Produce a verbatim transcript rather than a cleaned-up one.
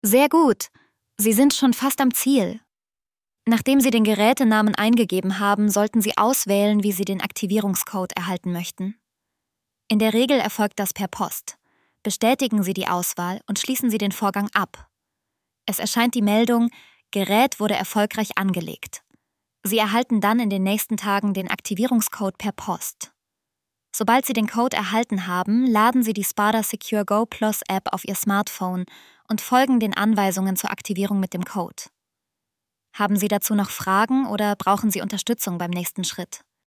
Sehr gut. Sie sind schon fast am Ziel. Nachdem Sie den Gerätenamen eingegeben haben, sollten Sie auswählen, wie Sie den Aktivierungscode erhalten möchten. In der Regel erfolgt das per Post. Bestätigen Sie die Auswahl und schließen Sie den Vorgang ab. Es erscheint die Meldung, Gerät wurde erfolgreich angelegt. Sie erhalten dann in den nächsten Tagen den Aktivierungscode per Post. Sobald Sie den Code erhalten haben, laden Sie die Spada Secure Go Plus App auf Ihr Smartphone und folgen den Anweisungen zur Aktivierung mit dem Code. Haben Sie dazu noch Fragen oder brauchen Sie Unterstützung beim nächsten Schritt?